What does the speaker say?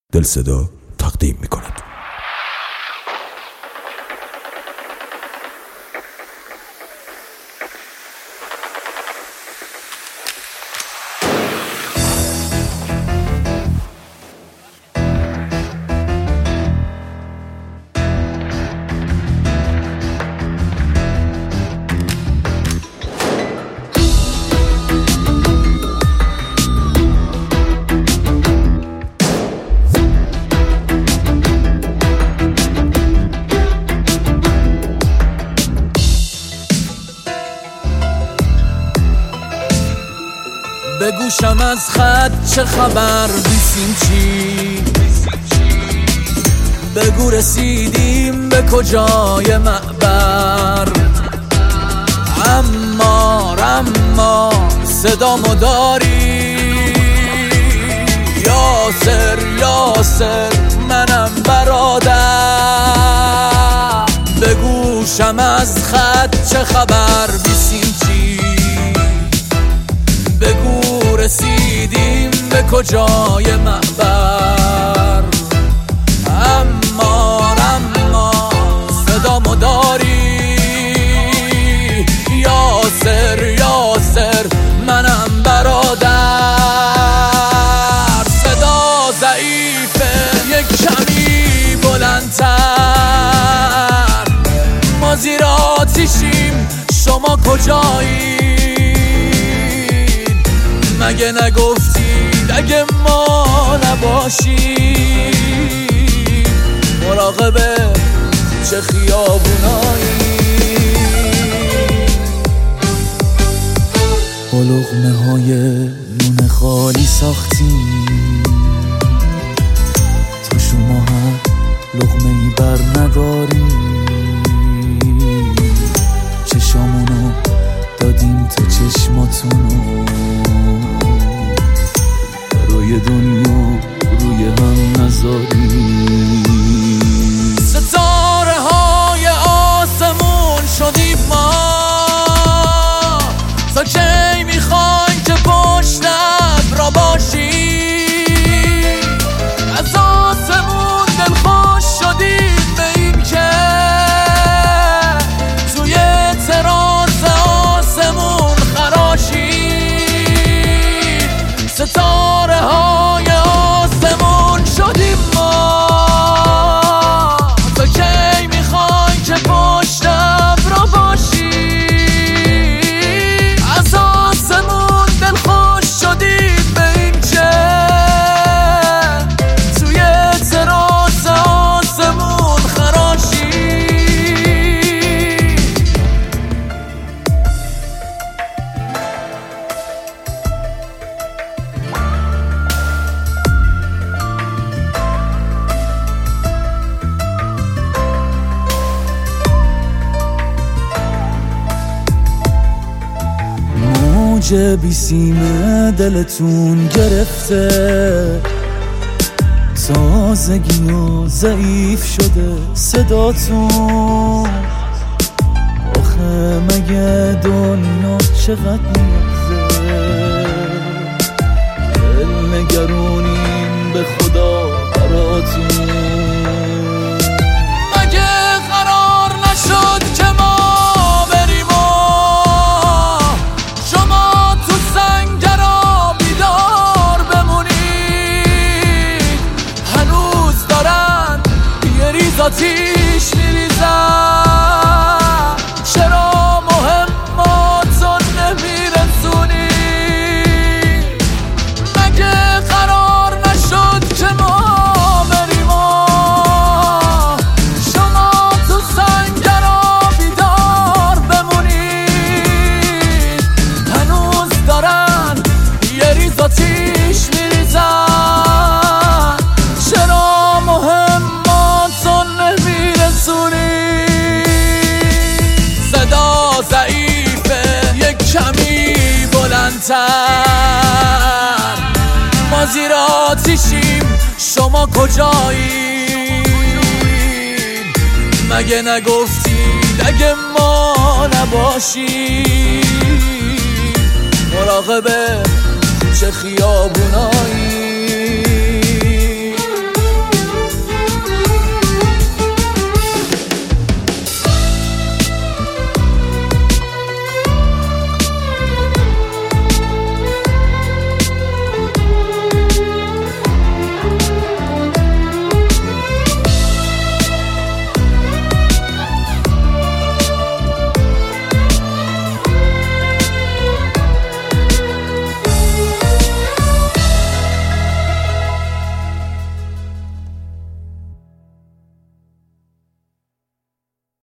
دل صدا تقدیم می‌کند. بگوشم از خط چه خبر بیسیم چی، بگو رسیدیم به کجای معبر. اما صدامو داری یاسر منم برادر. بگوشم از خط چه خبر بیسیم چی، بگو رسیدیم به کجای معبر. اما صدامو داری یاسر منم برادر. صدا ضعیفه یک کمی بلندتر، ما زیر آتیشیم شما کجایی؟ مگه نگفتید اگه ما نباشیم مراقب چه خیابونایی؟ با لقمه های نون خالی ساختیم تا شما هم لقمه ای بر نداریم. چشامونو دادیم تا چشماتونو، روی دنیا روی هم نذاریم. ستاره های آسمون شدیم ما، تا کی میخواین که پشت ابرا باشی؟ از آسمون دلخوش شدیم به این که توی تراس آسمون خراشی. ستاره های آسمون شدیم ما، تا کی میخوای که پشت ابرا باشی؟ از آسمون دلخوش شدیم به این که توی تراس آسمون خراشی. موج بیسیم دلتون گرفته، تازگی و ضعیف شده صداتون. آخه مگه دنیا چقدر میگذره؟ دل نگرونیم به خدا براتون. مگه قرار نشد که ما بریم و شما تو سنگرا بیدار بمونید؟ هنوز دارن یه ریز آتیش میریزن، چرا مهماتو نمیرسونی؟ مگه قرار نشد که ما بریم و شما تو سنگرا بیدار بمونید؟ هنوز دارن یه ریز آتیش میریزن، چرا مهماتو نمیرسونی؟ صدا ضعیفه یک کمی بلندتر، ما زیر آتیشیم شما کجایید؟ مگه نگفتید اگه ما نباشیم مراقب چه خیابونایی؟